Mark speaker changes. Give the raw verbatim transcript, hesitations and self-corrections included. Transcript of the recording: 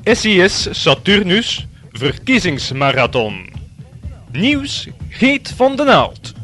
Speaker 1: S I S Saturnus Verkiezingsmarathon. Nieuws Geet van den Naald.